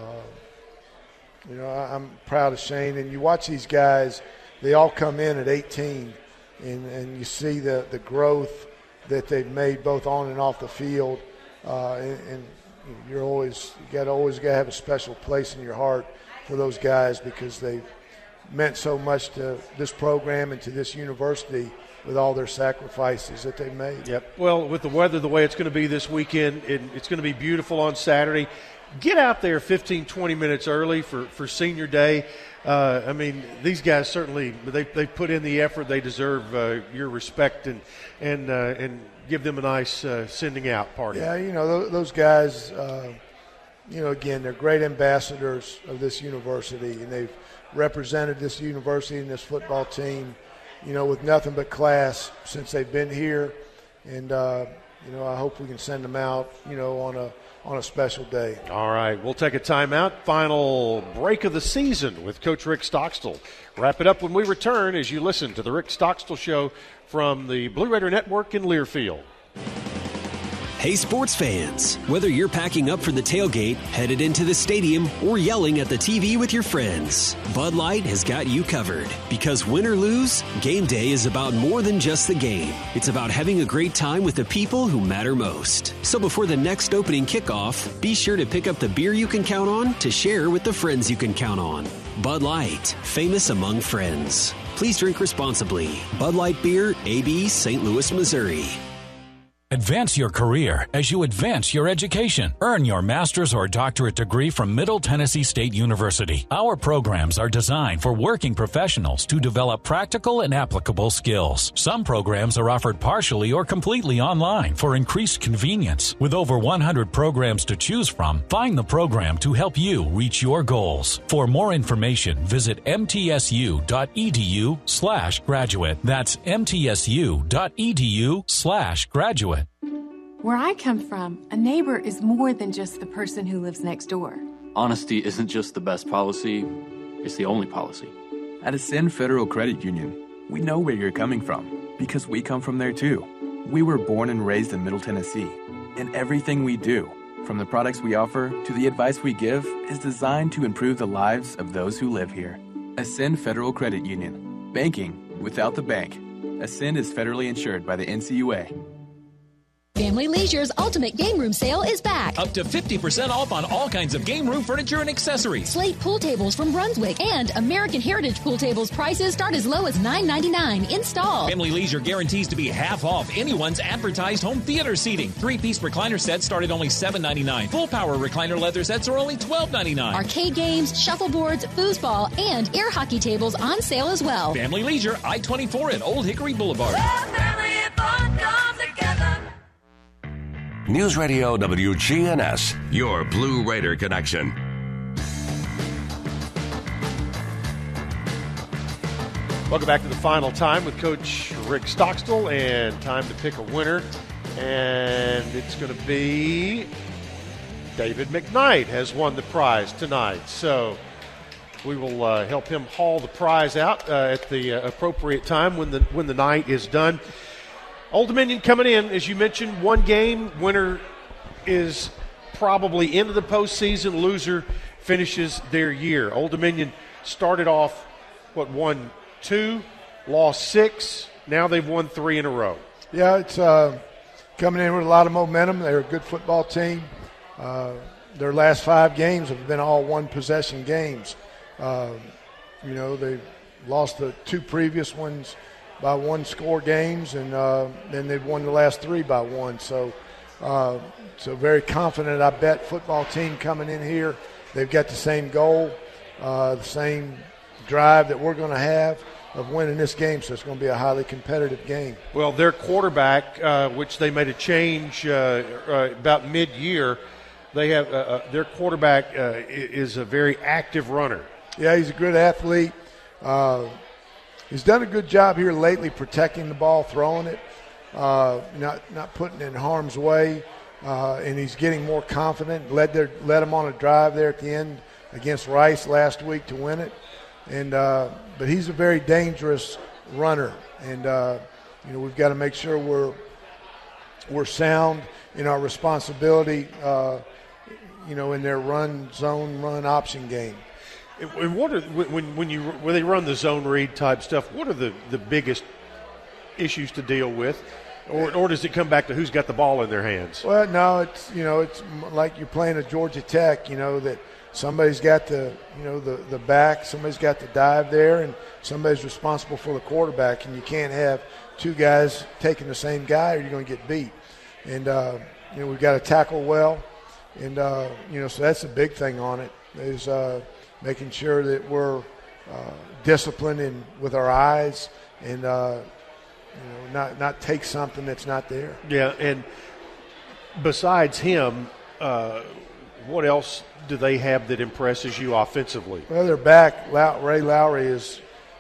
I'm proud of Shane. And you watch these guys; they all come in at 18, and you see the growth that they've made both on and off the field. And you got to have a special place in your heart for those guys because they've meant so much to this program and to this university with all their sacrifices that they've made. Yep. Well, with the weather the way it's going to be this weekend, it's going to be beautiful on Saturday. Get out there 15, 20 minutes early for senior day. These guys certainly they put in the effort. They deserve your respect and give them a nice sending out party. Yeah, those guys. Again, they're great ambassadors of this university, and they've represented this university and this football team, with nothing but class since they've been here. And I hope we can send them out, on a special day. All right, we'll take a timeout. Final break of the season with Coach Rick Stockstill. Wrap it up when we return as you listen to the Rick Stockstill Show from the Blue Raider Network in Learfield. Hey sports fans, whether you're packing up for the tailgate, headed into the stadium, or yelling at the TV with your friends, Bud Light has got you covered. Because win or lose, game day is about more than just the game. It's about having a great time with the people who matter most. So before the next opening kickoff, be sure to pick up the beer you can count on to share with the friends you can count on. Bud Light, famous among friends. Please drink responsibly. Bud Light Beer, AB, St. Louis, Missouri. Advance your career as you advance your education. Earn your master's or doctorate degree from Middle Tennessee State University. Our programs are designed for working professionals to develop practical and applicable skills. Some programs are offered partially or completely online for increased convenience. With over 100 programs to choose from, find the program to help you reach your goals. For more information, visit mtsu.edu/graduate. That's mtsu.edu/graduate. Where I come from, a neighbor is more than just the person who lives next door. Honesty isn't just the best policy, it's the only policy. At Ascend Federal Credit Union, we know where you're coming from because we come from there too. We were born and raised in Middle Tennessee, and everything we do, from the products we offer to the advice we give, is designed to improve the lives of those who live here. Ascend Federal Credit Union. Banking without the bank. Ascend is federally insured by the NCUA. Family Leisure's Ultimate Game Room Sale is back. Up to 50% off on all kinds of game room furniture and accessories. Slate pool tables from Brunswick and American Heritage pool tables prices start as low as $9.99 installed. Family Leisure guarantees to be half off anyone's advertised home theater seating. 3-piece recliner sets start at only $7.99. Full power recliner leather sets are only $12.99. Arcade games, shuffleboards, foosball, and air hockey tables on sale as well. Family Leisure, I-24 at Old Hickory Boulevard. Family and fun come together. News Radio WGNS, your Blue Raider connection. Welcome back to the final time with Coach Rick Stockstill, and time to pick a winner. And it's going to be David McKnight has won the prize tonight. So we will help him haul the prize out at the appropriate time when the night is done. Old Dominion coming in, as you mentioned, one game. Winner is probably into the postseason. Loser finishes their year. Old Dominion started off, won 2, lost 6. Now they've won 3 in a row. Yeah, it's coming in with a lot of momentum. They're a good football team. Their last 5 games have been all one-possession games. They've lost the 2 previous ones by 1-score games, and then they've won the last 3 by 1. So very confident, I bet, football team coming in here. They've got the same goal, the same drive that we're going to have of winning this game, so it's going to be a highly competitive game. Well, their quarterback, which they made a change about mid-year, they have their quarterback is a very active runner. Yeah, he's a good athlete. He's done a good job here lately protecting the ball, throwing it, not putting it in harm's way, and he's getting more confident. Led him on a drive there at the end against Rice last week to win it. But he's a very dangerous runner, and we've got to make sure we're sound in our responsibility, in their run option game. And what are when they run the zone read type stuff? What are the biggest issues to deal with, or does it come back to who's got the ball in their hands? Well, no, it's like you're playing at Georgia Tech. That somebody's got the back, somebody's got the dive there, and somebody's responsible for the quarterback. And you can't have 2 guys taking the same guy, or you're going to get beat. And we've got to tackle well, and so that's a big thing on it is making sure that we're disciplined with our eyes and not take something that's not there. Yeah, and besides him, what else do they have that impresses you offensively? Well, their back, Ray Lowry, is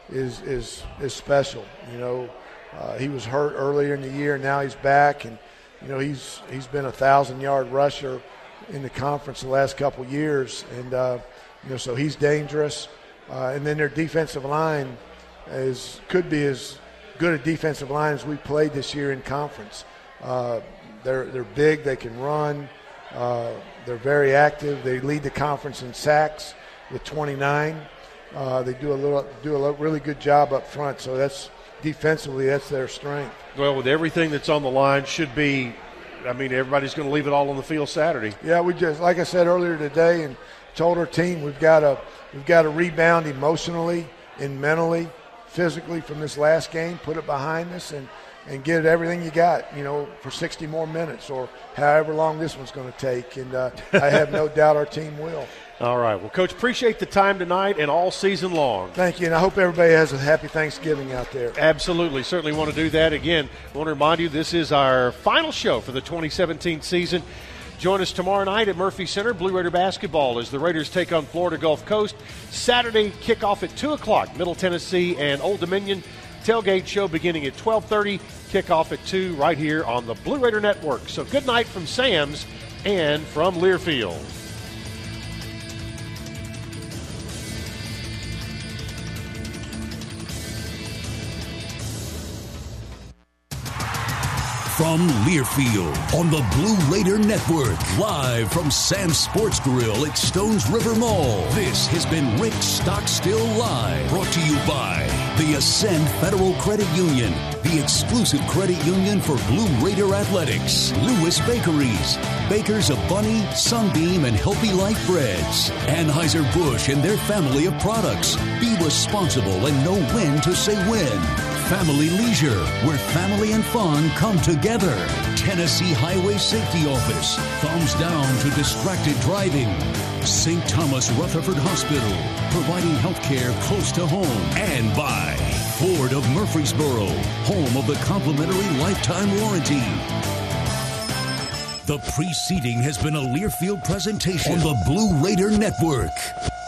special. He was hurt earlier in the year, and now he's back, and he's been a 1,000-yard rusher in the conference the last couple years, and so he's dangerous. And then their defensive line could be as good a defensive line as we played this year in conference. They're big, they can run. They're very active. They lead the conference in sacks with 29. They do a really good job up front. So defensively, that's their strength. Well, with everything that's on the line, everybody's going to leave it all on the field Saturday. Yeah, we just, like I said earlier today, and told our team we've got to rebound emotionally and mentally, physically from this last game, put it behind us, and get everything you got, for 60 more minutes or however long this one's going to take. And I have no doubt our team will. All right. Well, Coach, appreciate the time tonight and all season long. Thank you, and I hope everybody has a happy Thanksgiving out there. Absolutely. Certainly want to do that. Again, I want to remind you this is our final show for the 2017 season. Join us tomorrow night at Murphy Center, Blue Raider basketball, as the Raiders take on Florida Gulf Coast. Saturday, kickoff at 2 o'clock, Middle Tennessee and Old Dominion. Tailgate show beginning at 12:30, kickoff at 2 right here on the Blue Raider Network. So good night from Sam's and from Learfield. From Learfield on the Blue Raider Network, live from Sam's Sports Grill at Stones River Mall. This has been Rick Stockstill Live, brought to you by the Ascend Federal Credit Union, the exclusive credit union for Blue Raider athletics. Lewis Bakeries, bakers of Bunny, Sunbeam, and Healthy Life Breads. Anheuser-Busch and their family of products. Be responsible and know when to say when. Family Leisure, where family and fun come together. Tennessee Highway Safety Office, thumbs down to distracted driving. St. Thomas Rutherford Hospital, providing health care close to home. And by Ford of Murfreesboro, home of the complimentary lifetime warranty. The preceding has been a Learfield presentation on the Blue Raider Network.